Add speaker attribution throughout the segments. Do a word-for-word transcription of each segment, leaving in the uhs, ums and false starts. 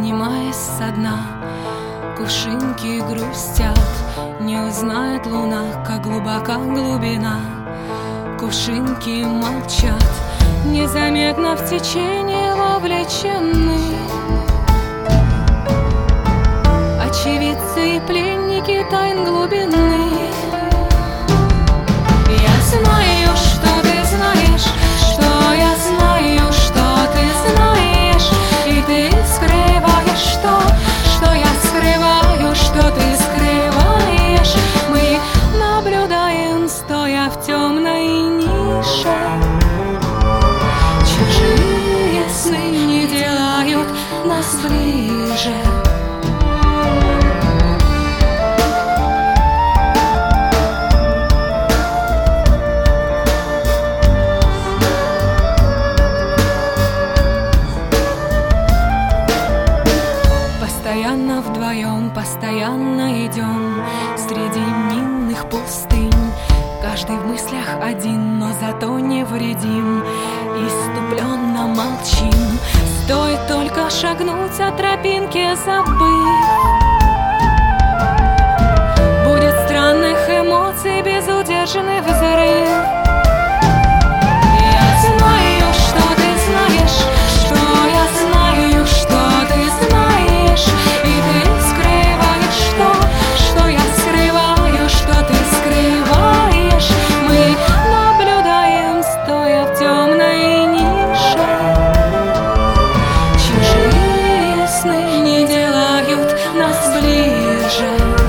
Speaker 1: поднимаясь со дна. Кувшинки грустят, не узнает луна, как глубока глубина. Кувшинки молчат, незаметно в течение вовлечены. Очевидцы и пленники тайн глубины. Я знаю, что ты знаешь, что я знаю, что ты знаешь, и ты скрываешь то, что я скрываю, что ты скрываешь. Мы наблюдаем, стоя в темной нише. Чужие сны не делают нас ближе. Постоянно вдвоем, постоянно идем среди минных пустынь. Каждый в мыслях один, но зато невредим. Иступленно молчим, стоит только шагнуть от тропинки, забыв. Будет странных эмоций безудержный взрыв. Я знаю, что ты знаешь, что я знаю, что ты знаешь, и ты скрываешь то, что я скрываю, что ты скрываешь. Мы наблюдаем, стоя в темной нише. Чужие сны не делают нас ближе.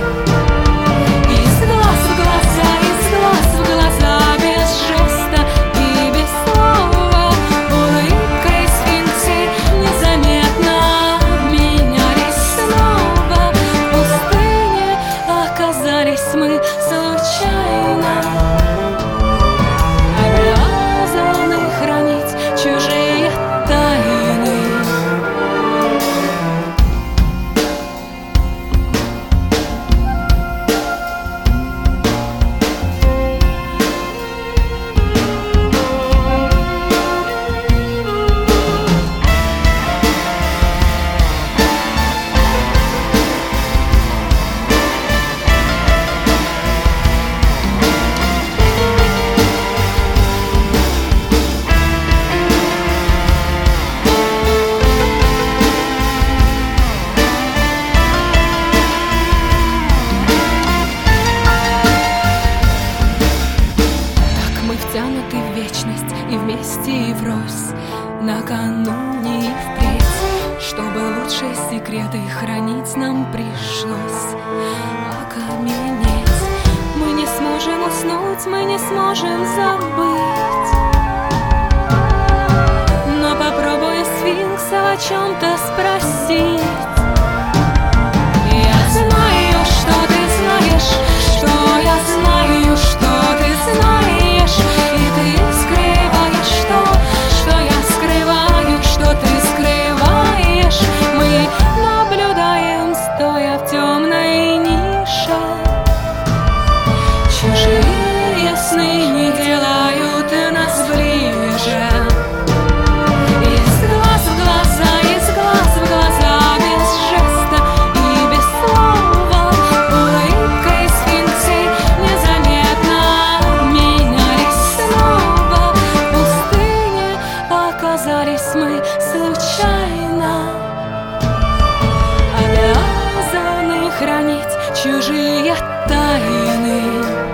Speaker 1: Из глаз в глаза, из глаз в глаза, без жеста и без слова. Улыбкой сфинксы незаметно обменялись снова. В пустыне оказались мы случайно, обязаны хранить чужие тайны. Втянуты в вечность и вместе и врозь, накануне и впредь. Чтобы лучшие секреты хранить нам пришлось окаменеть. Мы не сможем уснуть, мы не сможем забыть. Но попробуй сфинкса о чем-то спросить. Я знаю, что ты знаешь, что я знаю, что ты знаешь, и ты скрываешь то, что я скрываю, что ты скрываешь. Мы наблюдаем, стоя в темной нише. Чужие сны не делают нас ближе. Из глаз в глаза, из глаз в глаза, без жеста и без слова. Улыбкой сфинксы незаметно обменялись снова. В пустыне оказались мы случайно, обязаны хранить чужие тайны.